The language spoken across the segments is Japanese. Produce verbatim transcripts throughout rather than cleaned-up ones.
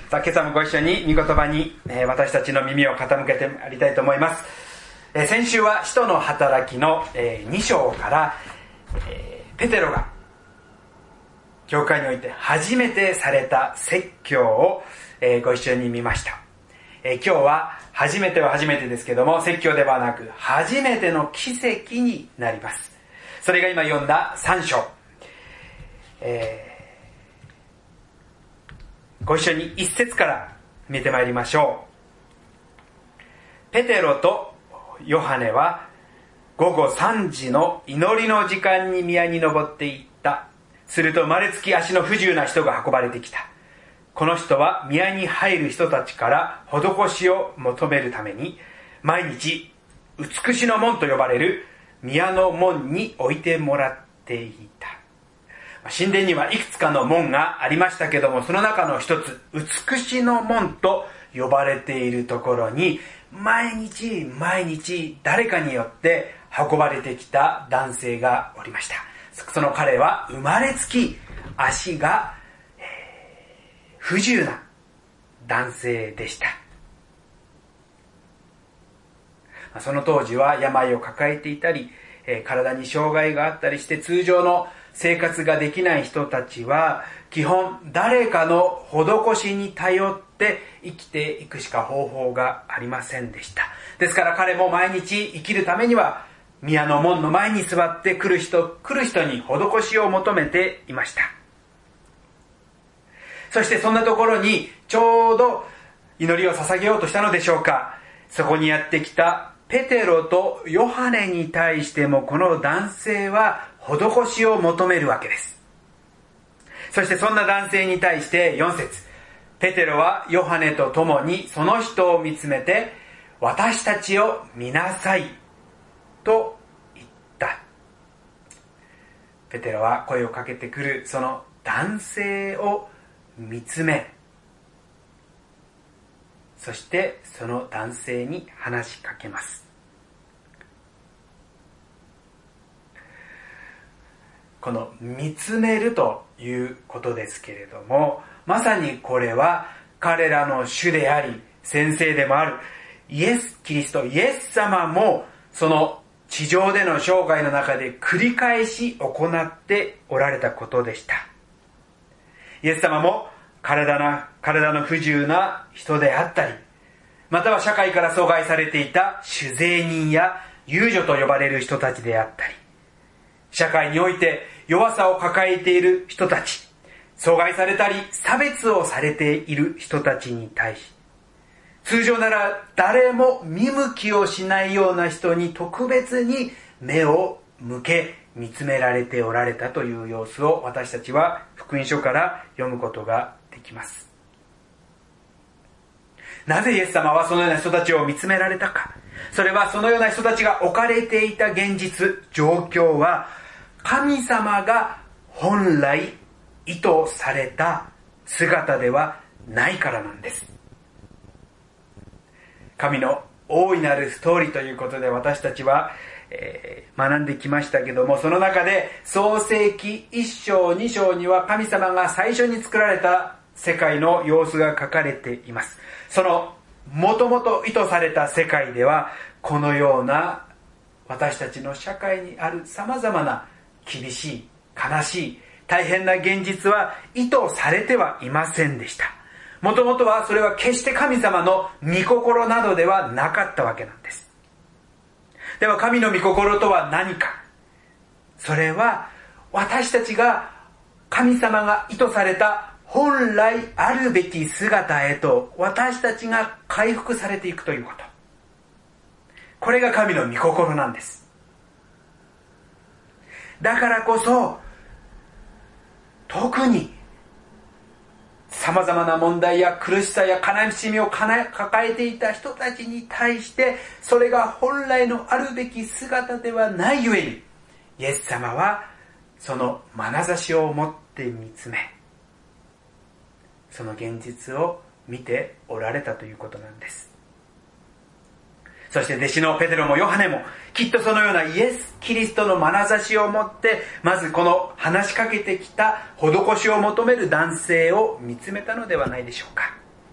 さあ、今朝もご一緒に御言葉に、えー、私たちの耳を傾けてまいりたいと思います。えー、先週は使徒の働きの、えー、に章から、えー、ペテロが教会において初めてされた説教を、えー、ご一緒に見ました。えー、今日は初めては初めてですけども、説教ではなく初めての奇跡になります。それが今読んださん章、えーご一緒に一節から見てまいりましょう。ペテロとヨハネは午後さんじの祈りの時間に宮に登っていった。すると生まれつき足の不自由な人が運ばれてきた。この人は宮に入る人たちから施しを求めるために、毎日美しの門と呼ばれる宮の門に置いてもらっていた。神殿にはいくつかの門がありましたけども、その中の一つ、美しの門と呼ばれているところに、毎日毎日誰かによって運ばれてきた男性がおりました。その彼は生まれつき足が、えー、不自由な男性でした。その当時は病を抱えていたり、えー、体に障害があったりして通常の生活ができない人たちは基本誰かの施しに頼って生きていくしか方法がありませんでした。ですから彼も毎日生きるためには宮の門の前に座って来る人来る人に施しを求めていました。そしてそんなところにちょうど祈りを捧げようとしたのでしょうか。そこにやってきたペテロとヨハネに対してもこの男性は施しを求めるわけです。そしてそんな男性に対してよん節、ペテロはヨハネと共にその人を見つめて、私たちを見なさいと言った。ペテロは声をかけてくるその男性を見つめ、そしてその男性に話しかけます。この見つめるということですけれども、まさにこれは彼らの主であり先生でもあるイエス・キリスト、イエス様もその地上での生涯の中で繰り返し行っておられたことでした。イエス様も体の、体の不自由な人であったり、または社会から阻害されていた酒税人や遊女と呼ばれる人たちであったり、社会において弱さを抱えている人たち、阻害されたり差別をされている人たちに対し、通常なら誰も見向きをしないような人に特別に目を向け見つめられておられたという様子を私たちは福音書から読むことができます。なぜイエス様はそのような人たちを見つめられたか。それはそのような人たちが置かれていた現実、状況は神様が本来意図された姿ではないからなんです。神の大いなるストーリーということで私たちは、えー、学んできましたけども、その中で創世記いっ章に章には神様が最初に作られた世界の様子が書かれています。そのもともと意図された世界ではこのような私たちの社会にある様々な厳しい、悲しい、大変な現実は意図されてはいませんでした。もともとはそれは決して神様の御心などではなかったわけなんです。では神の御心とは何か。それは私たちが神様が意図された本来あるべき姿へと私たちが回復されていくということ。これが神の御心なんです。だからこそ特に様々な問題や苦しさや悲しみを抱えていた人たちに対してそれが本来のあるべき姿ではないゆえに、イエス様はその眼差しを持って見つめ、その現実を見ておられたということなんです。そして弟子のペテロもヨハネもきっとそのようなイエス・キリストの眼差しを持ってまずこの話しかけてきた施しを求める男性を見つめたのではないでしょうか。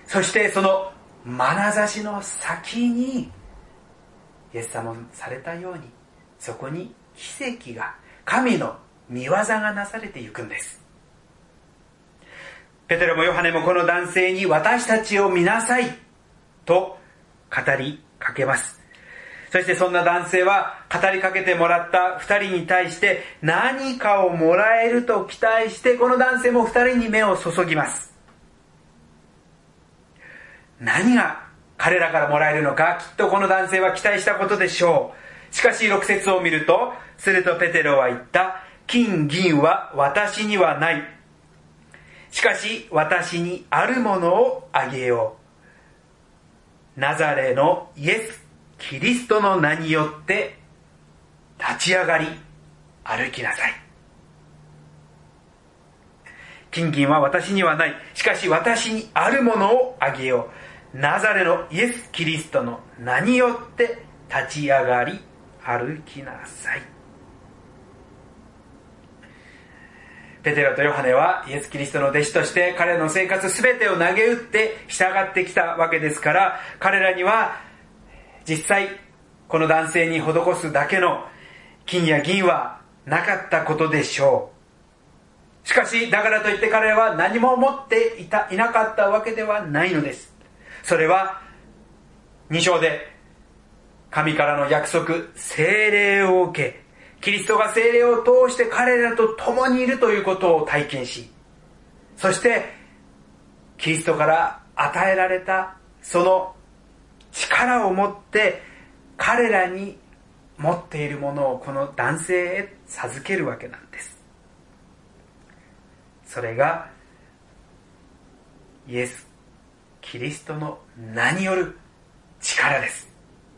そしてその眼差しの先にイエス様されたように、そこに奇跡が、神の御業がなされていくんです。ペテロもヨハネもこの男性に私たちを見なさいと語りかけます。そしてそんな男性は語りかけてもらった二人に対して何かをもらえると期待して、この男性も二人に目を注ぎます。何が彼らからもらえるのか、きっとこの男性は期待したことでしょう。しかし六節を見ると、するとペテロは言った。金銀は私にはない。しかし私にあるものをあげよう。ナザレのイエス・キリストの名によって立ち上がり歩きなさい。金銀は私にはない。しかし私にあるものをあげよう。ナザレのイエス・キリストの名によって立ち上がり歩きなさい。ペテロとヨハネはイエス・キリストの弟子として彼の生活すべてを投げ打って従ってきたわけですから、彼らには実際この男性に施すだけの金や銀はなかったことでしょう。しかしだからといって彼らは何も持っていたいなかったわけではないのです。それはに章で神からの約束、聖霊を受け、キリストが聖霊を通して彼らと共にいるということを体験し、そしてキリストから与えられたその力を持って彼らに持っているものをこの男性へ授けるわけなんです。それがイエス・キリストの名による力です。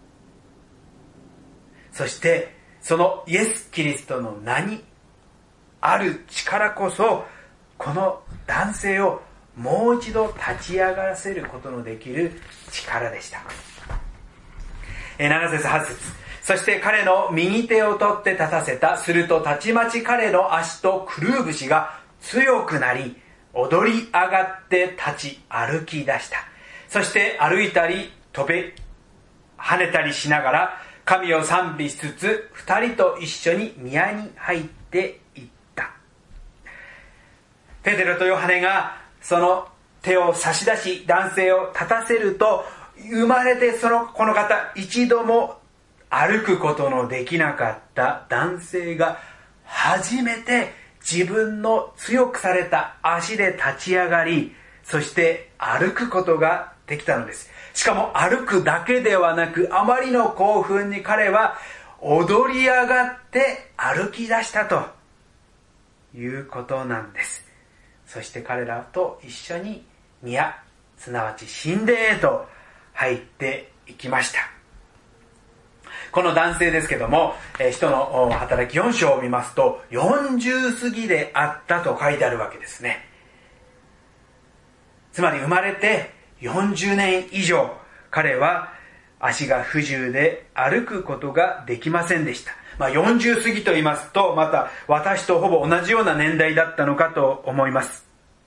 そしてそのイエス・キリストの名にある力こそ、この男性をもう一度立ち上がらせることのできる力でした。なな節はち節。そして彼の右手を取って立たせた。するとたちまち彼の足とくるぶしが強くなり、踊り上がって立ち歩き出した。そして歩いたり飛べ跳ねたりしながら神を賛美しつつ、二人と一緒に宮に入っていった。ペテロとヨハネがその手を差し出し男性を立たせると、生まれてそのこの方一度も歩くことのできなかった男性が初めて自分の強くされた足で立ち上がり、そして歩くことができたのです。しかも歩くだけではなく、あまりの興奮に彼は踊り上がって歩き出したということなんです。そして彼らと一緒に宮、すなわち神殿へと入っていきました。この男性ですけども、使徒の働きよん章を見ますと、よんじゅう過ぎであったと書いてあるわけですね。つまり生まれてよんじゅうねん以上、彼は足が不自由で歩くことができませんでした。まあよんじゅう過ぎと言いますと、また私とほぼ同じような年代だったのかと思います。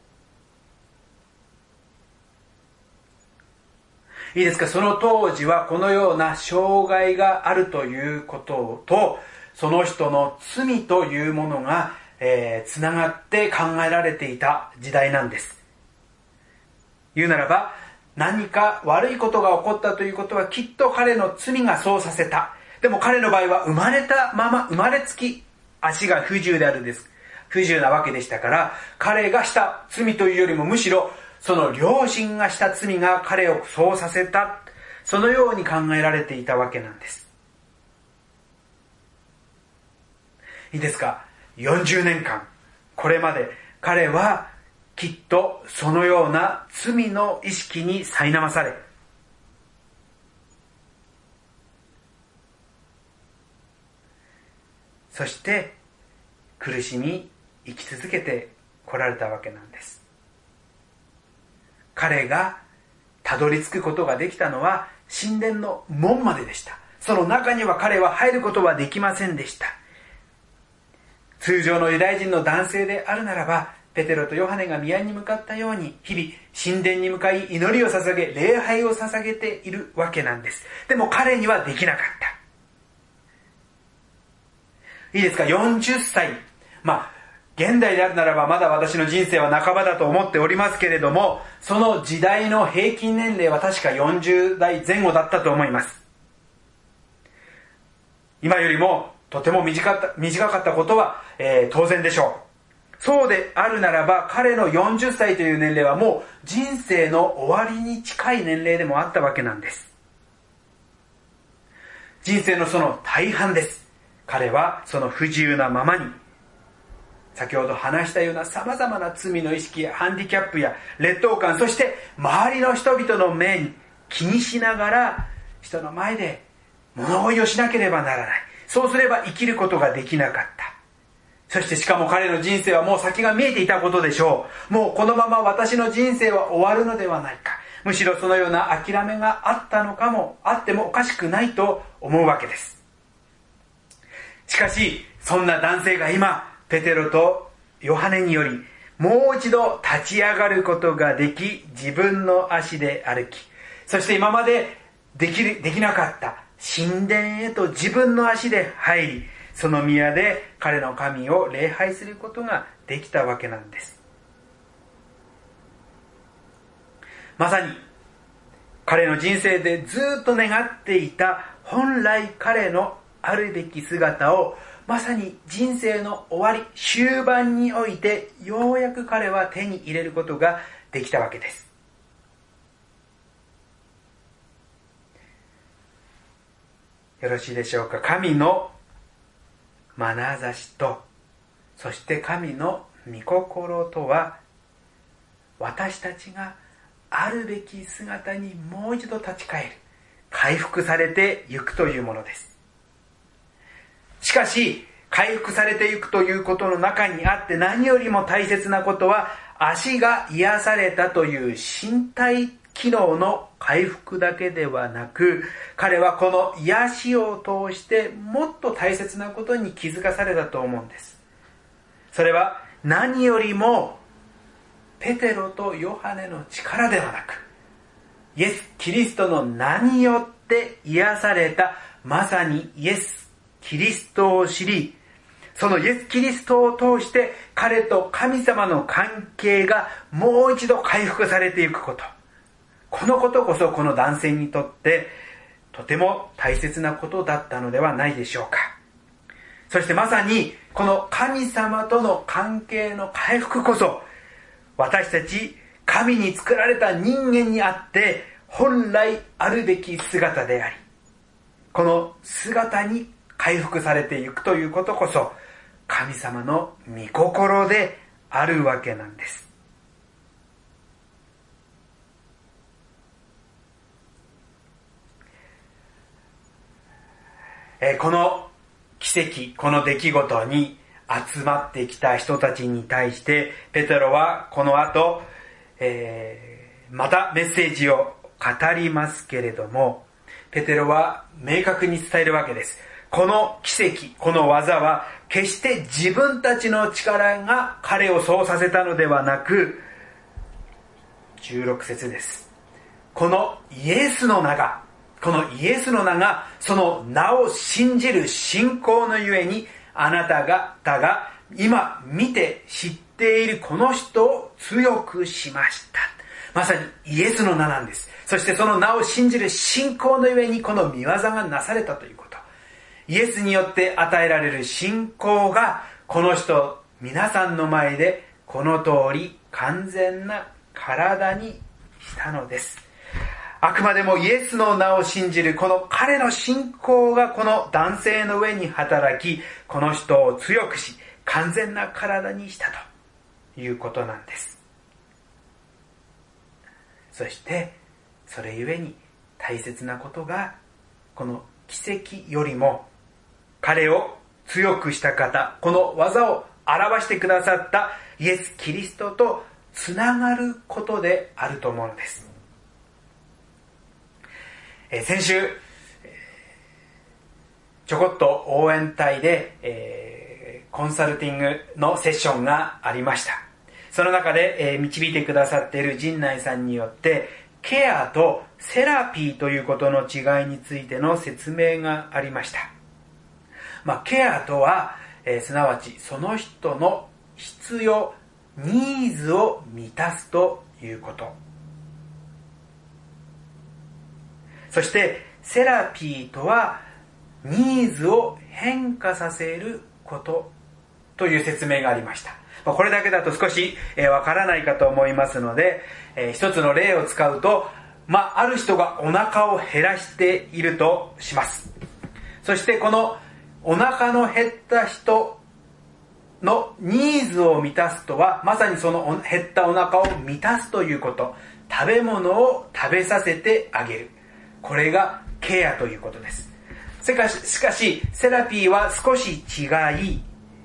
いいですか、その当時はこのような障害があるということと、その人の罪というものが、えー、つながって考えられていた時代なんです。言うならば、何か悪いことが起こったということはきっと彼の罪がそうさせた。でも彼の場合は生まれたまま、生まれつき足が不自由であるんです。不自由なわけでしたから、彼がした罪というよりもむしろその両親がした罪が彼をそうさせた。そのように考えられていたわけなんです。いいですか、よんじゅうねんかん、これまで彼はきっとそのような罪の意識に苛まされ、そして苦しみ生き続けてこられたわけなんです。彼がたどり着くことができたのは神殿の門まででした。その中には彼は入ることはできませんでした。通常のユダヤ人の男性であるならば、 ペテロとヨハネが宮に向かったように、日々神殿に向かい祈りを捧げ、礼拝を捧げているわけなんです。でも彼にはできなかった。いいですか、よんじゅっさい。まあ、現代であるならばまだ私の人生は半ばだと思っておりますけれども、その時代の平均年齢は確かよんじゅうだいぜん後だったと思います。今よりもとても短かった、短かったことは、えー、当然でしょう。そうであるならば、彼のよんじゅっさいという年齢はもう人生の終わりに近い年齢でもあったわけなんです。人生のその大半です。彼はその不自由なままに、先ほど話したような様々な罪の意識やハンディキャップや劣等感、そして周りの人々の目に気にしながら、人の前で物乞いをしなければならない。そうすれば生きることができなかった。そしてしかも彼の人生はもう先が見えていたことでしょう。もうこのまま私の人生は終わるのではないか。むしろそのような諦めがあったのかも、あってもおかしくないと思うわけです。しかし、そんな男性が今、ペテロとヨハネにより、もう一度立ち上がることができ、自分の足で歩き、そして今までできる、できなかった神殿へと自分の足で入り、その宮で彼の神を礼拝することができたわけなんです。まさに彼の人生でずっと願っていた本来彼のあるべき姿を、まさに人生の終わり終盤においてようやく彼は手に入れることができたわけです。よろしいでしょうか。神の眼差しと、そして神の御心とは、私たちがあるべき姿にもう一度立ち返る、回復されてゆくというものです。しかし、回復されていくということの中にあって何よりも大切なことは、足が癒されたという身体機能の回復だけではなく、彼はこの癒しを通してもっと大切なことに気づかされたと思うんです。それは何よりもペテロとヨハネの力ではなく、イエス・キリストの名によって癒された、まさにイエス・キリストを知り、そのイエス・キリストを通して彼と神様の関係がもう一度回復されていくこと。このことこそこの男性にとってとても大切なことだったのではないでしょうか。そしてまさにこの神様との関係の回復こそ、私たち神に作られた人間にあって本来あるべき姿であり、この姿に回復されていくということこそ神様の御心であるわけなんです。えー、この奇跡、この出来事に集まってきた人たちに対してペテロはこの後、えー、またメッセージを語りますけれども、ペテロは明確に伝えるわけです。この奇跡、この技は決して自分たちの力が彼をそうさせたのではなく、じゅうろく節です。このイエスの名が、このイエスの名がその名を信じる信仰のゆえに、あなた方が今見て知っているこの人を強くしました。まさにイエスの名なんです。そしてその名を信じる信仰のゆえにこの見業がなされたということ。イエスによって与えられる信仰がこの人皆さんの前でこの通り完全な体にしたのです。あくまでもイエスの名を信じるこの彼の信仰がこの男性の上に働き、この人を強くし完全な体にしたということなんです。そしてそれゆえに大切なことが、この奇跡よりも彼を強くした方、この技を表してくださったイエス・キリストとつながることであると思うのです。えー、先週ちょこっと応援隊で、えー、コンサルティングのセッションがありました。 その中で導いてくださっている陣内さんによって、ケアとセラピーということの違いについての説明がありました。まあ、ケアとは、えー、すなわちその人の必要、ニーズを満たすということ。そしてセラピーとはニーズを変化させることという説明がありました。まあ、これだけだと少しわ、えー、からないかと思いますので、えー、一つの例を使うと、まあ、ある人がお腹を減らしているとします。そしてこのお腹の減った人のニーズを満たすとは、まさにその減ったお腹を満たすということ。食べ物を食べさせてあげる。これがケアということです。しかし、しかしセラピーは少し違い、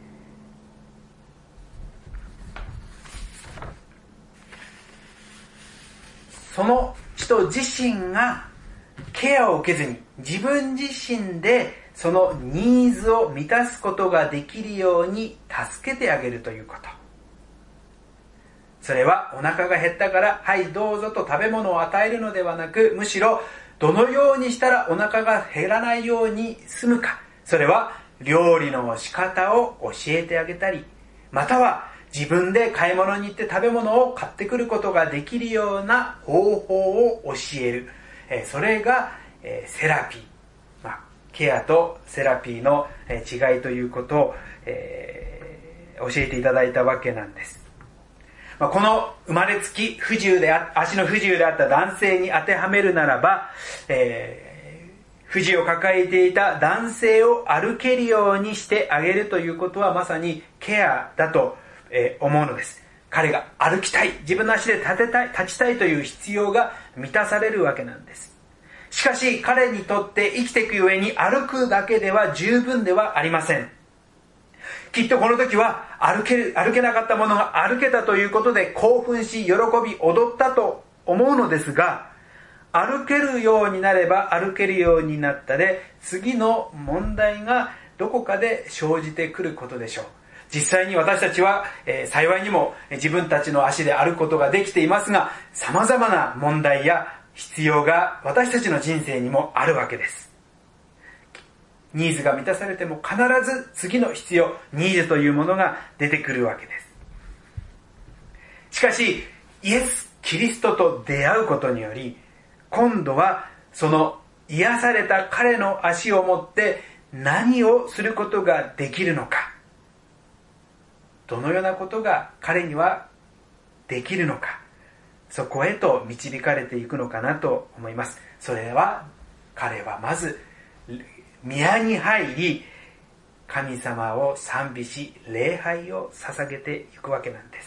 その人自身がケアを受けずに自分自身でそのニーズを満たすことができるように助けてあげるということ。それはお腹が減ったからはいどうぞと食べ物を与えるのではなく、むしろどのようにしたらお腹が減らないように済むか、それは料理の仕方を教えてあげたり、または自分で買い物に行って食べ物を買ってくることができるような方法を教える。それがセラピー。まあ、ケアとセラピーの違いということを、えー、教えていただいたわけなんです。まあ、この生まれつき不自由であ、足の不自由であった男性に当てはめるならば、えー、不自由を抱えていた男性を歩けるようにしてあげるということはまさにケアだと思うのです。彼が歩きたい、自分の足で立てたい、立ちたいという必要が満たされるわけなんです。しかし彼にとって生きていくゆえに歩くだけでは十分ではありません。きっとこの時は歩ける、歩けなかったものが歩けたということで興奮し喜び踊ったと思うのですが、歩けるようになれば歩けるようになったで、次の問題がどこかで生じてくることでしょう。実際に私たちは、えー、幸いにも自分たちの足で歩くことができていますが、様々な問題や必要が私たちの人生にもあるわけです。ニーズが満たされても必ず次の必要、ニーズというものが出てくるわけです。しかし、イエス・キリストと出会うことにより、今度はその癒された彼の足を持って何をすることができるのか、どのようなことが彼にはできるのか、そこへと導かれていくのかなと思います。それは彼はまず宮に入り、神様を賛美し礼拝を捧げていくわけなんです。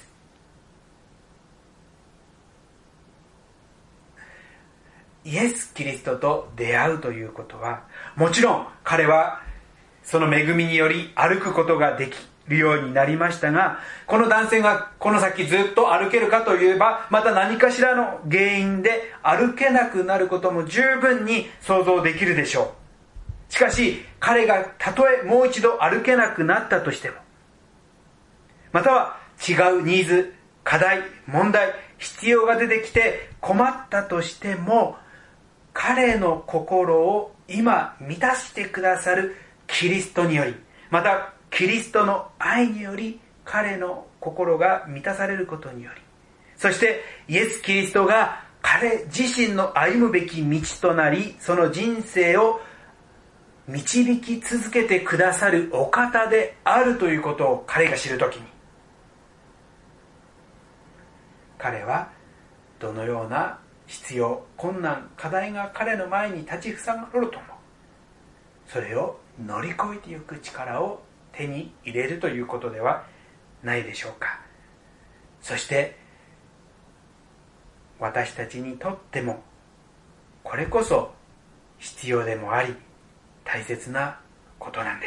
イエス・キリストと出会うということは、もちろん彼はその恵みにより歩くことができるようになりましたが、この男性がこの先ずっと歩けるかといえば、また何かしらの原因で歩けなくなることも十分に想像できるでしょう。しかし彼がたとえもう一度歩けなくなったとしても、または違うニーズ、課題、問題、必要が出てきて困ったとしても、彼の心を今満たしてくださるキリストにより、またキリストの愛により彼の心が満たされることにより、そしてイエス・キリストが彼自身の歩むべき道となり、その人生を導き続けてくださるお方であるということを彼が知るときに、彼はどのような必要、困難、課題が彼の前に立ちふさがるとも、それを乗り越えていく力を手に入れるということではないでしょうか。そして私たちにとってもこれこそ必要でもあり大切なことなんです。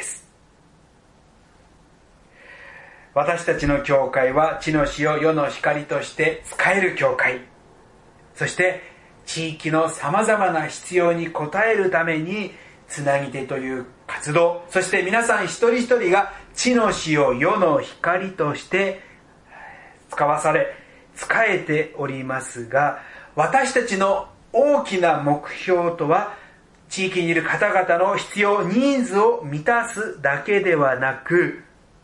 私たちの教会は地の塩、世の光として使える教会、そして地域のさまざまな必要に応えるためにつなぎ手という活動、そして皆さん一人一人が地の塩、世の光として使わされ、仕えておりますが、私たちの大きな目標とは、地域にいる方々の必要、ニーズを満たすだけではなく、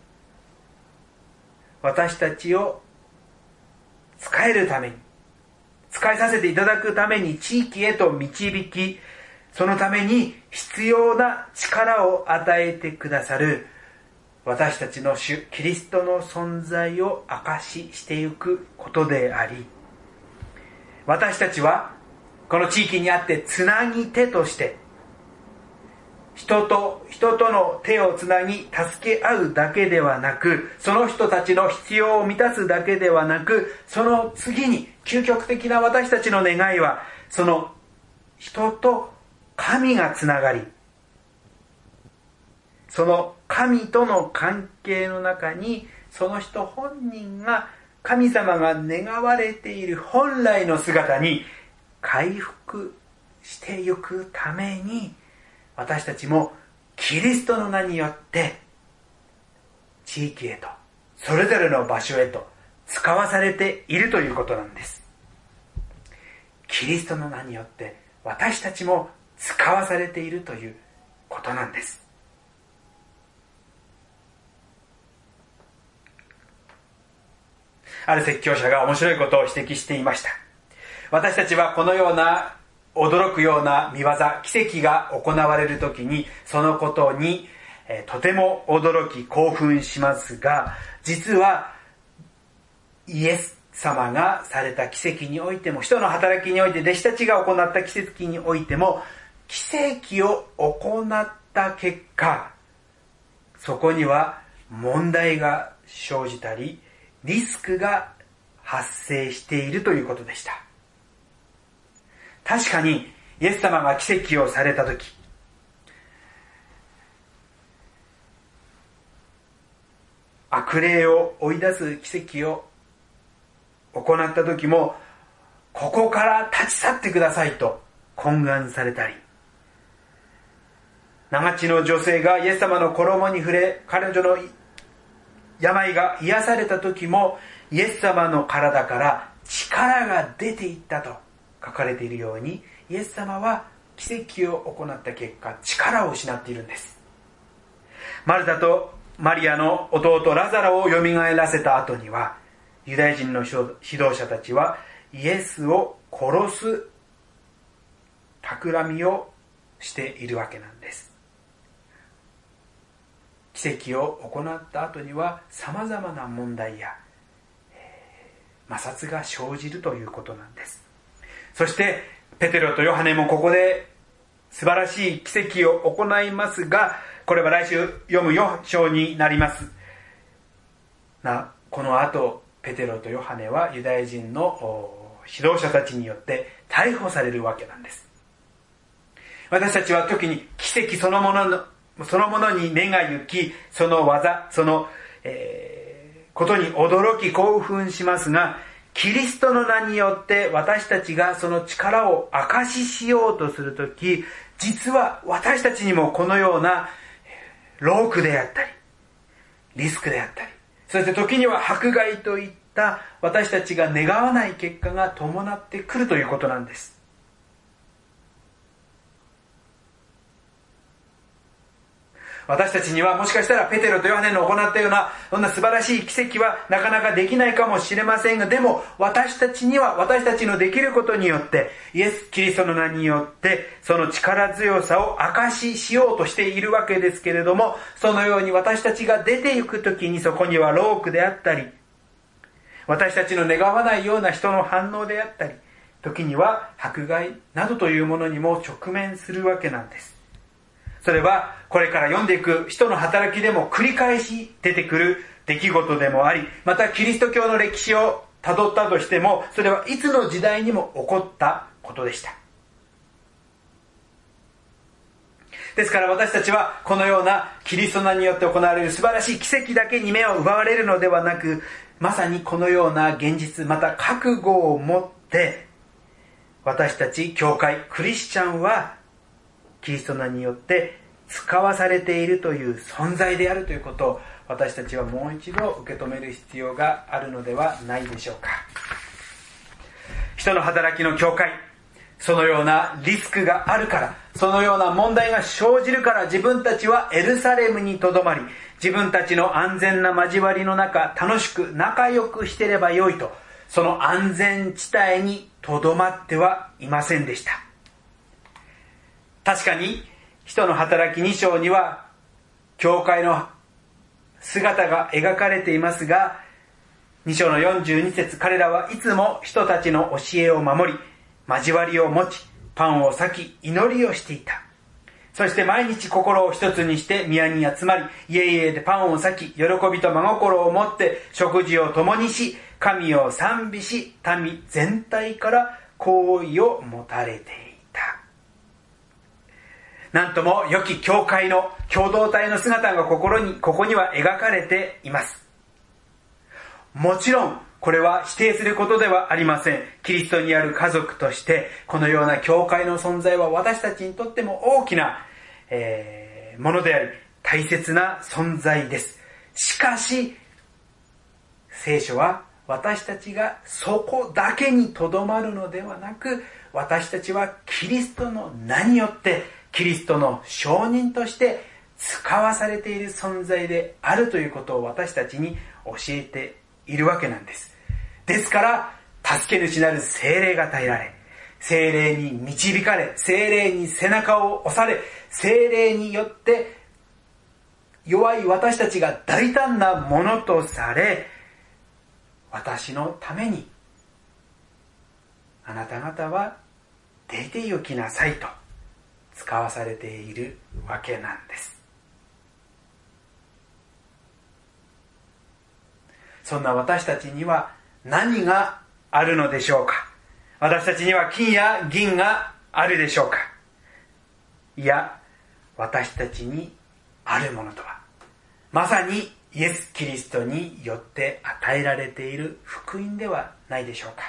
私たちを使えるために、使いさせていただくために地域へと導き、そのために必要な力を与えてくださる私たちの主キリストの存在を証ししていくことであり、私たちはこの地域にあってつなぎ手として人と人との手をつなぎ助け合うだけではなく、その人たちの必要を満たすだけではなく、その次に究極的な私たちの願いは、その人と神がつながり、その神との関係の中に、その人本人が神様が願われている本来の姿に回復してゆくために、私たちもキリストの名によって地域へと、それぞれの場所へと使わされているということなんです。キリストの名によって私たちも使わされているということなんです。ある説教者が面白いことを指摘していました。私たちはこのような驚くような見業、奇跡が行われるときに、そのことに、えー、とても驚き興奮しますが、実はイエス様がされた奇跡においても、使徒の働きにおいて弟子たちが行った奇跡においても、奇跡を行った結果、そこには問題が生じたり、リスクが発生しているということでした。確かにイエス様が奇跡をされたとき、悪霊を追い出す奇跡を行ったときも、ここから立ち去ってくださいと懇願されたり、長地の女性がイエス様の衣に触れ、彼女の病が癒されたときも、イエス様の体から力が出ていったと書かれているように、イエス様は奇跡を行った結果、力を失っているんです。マルタとマリアの弟ラザロを蘇らせた後には、ユダヤ人の指導者たちはイエスを殺す企みをしているわけなんです。奇跡を行った後には様々な問題や、えー、摩擦が生じるということなんです。そしてペテロとヨハネもここで素晴らしい奇跡を行いますが、これは来週読むよ章になりますな。この後ペテロとヨハネはユダヤ人の指導者たちによって逮捕されるわけなんです。私たちは時に奇跡そのもののそのものに目が行き、その技、その、えー、ことに驚き興奮しますが、キリストの名によって私たちがその力を証ししようとするとき、実は私たちにもこのような労苦であったり、リスクであったり、そして時には迫害といった私たちが願わない結果が伴ってくるということなんです。私たちにはもしかしたらペテロとヨハネの行ったようなそんな素晴らしい奇跡はなかなかできないかもしれませんが、でも私たちには私たちのできることによってイエス・キリストの名によってその力強さを証ししようとしているわけですけれども、そのように私たちが出て行くときにそこには労苦であったり、私たちの願わないような人の反応であったり、時には迫害などというものにも直面するわけなんです。それはこれから読んでいく使徒の働きでも繰り返し出てくる出来事でもあり、またキリスト教の歴史を辿ったとしても、それはいつの時代にも起こったことでした。ですから私たちはこのようなキリストの名によって行われる素晴らしい奇跡だけに目を奪われるのではなく、まさにこのような現実、また覚悟を持って私たち教会クリスチャンはキリストの名によって使わされているという存在であるということを私たちはもう一度受け止める必要があるのではないでしょうか。人の働きの教会、そのようなリスクがあるから、そのような問題が生じるから、自分たちはエルサレムにとどまり、自分たちの安全な交わりの中、楽しく仲良くしてればよいと、その安全地帯にとどまってはいませんでした。確かに、人の働きに章には、教会の姿が描かれていますが、に章のよんじゅうに節、彼らはいつも人たちの教えを守り、交わりを持ち、パンを裂き、祈りをしていた。そして毎日心を一つにして宮に集まり、家々でパンを裂き、喜びと真心を持って食事を共にし、神を賛美し、民全体から好意を持たれていた。なんとも良き教会の共同体の姿が心に、ここには描かれています。もちろん、これは否定することではありません。キリストにある家族として、このような教会の存在は私たちにとっても大きな、えー、ものであり、大切な存在です。しかし、聖書は私たちがそこだけにとどまるのではなく、私たちはキリストの名によって、キリストの証人として使わされている存在であるということを私たちに教えているわけなんです。ですから、助け主なる聖霊が与えられ、聖霊に導かれ、聖霊に背中を押され、聖霊によって弱い私たちが大胆なものとされ、私のためにあなた方は出て行きなさいと使わされているわけなんです。そんな私たちには何があるのでしょうか。私たちには金や銀があるでしょうか。いや、私たちにあるものとは、まさにイエス・キリストによって与えられている福音ではないでしょうか。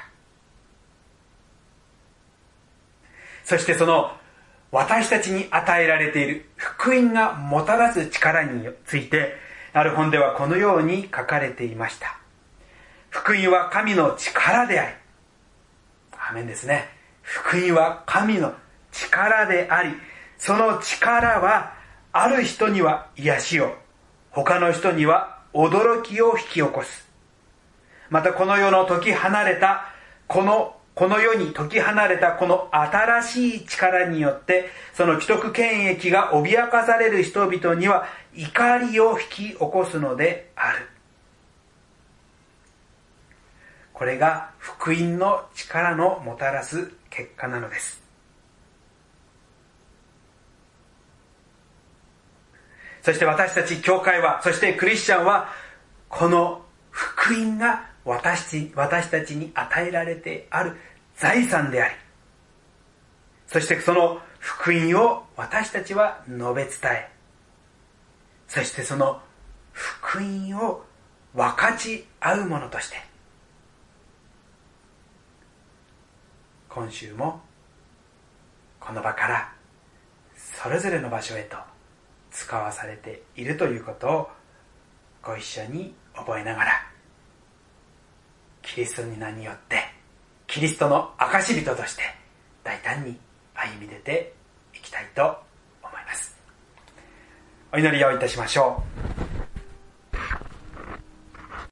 そしてその私たちに与えられている福音がもたらす力について、ある本ではこのように書かれていました。福音は神の力であり、アーメンですね。福音は神の力であり、その力はある人には癒しを、他の人には驚きを引き起こす。またこの世の解き離れた、この、この世に解き離れたこの新しい力によって、その既得権益が脅かされる人々には怒りを引き起こすのである。これが福音の力のもたらす結果なのです。そして私たち教会は、そしてクリスチャンは、この福音が私、私たちに与えられてある財産であり、そしてその福音を私たちは述べ伝え、そしてその福音を分かち合うものとして、今週もこの場からそれぞれの場所へと使わされているということをご一緒に覚えながら、キリストの名によってキリストの証人として大胆に歩み出ていきたいと思います。お祈りをいたしましょう。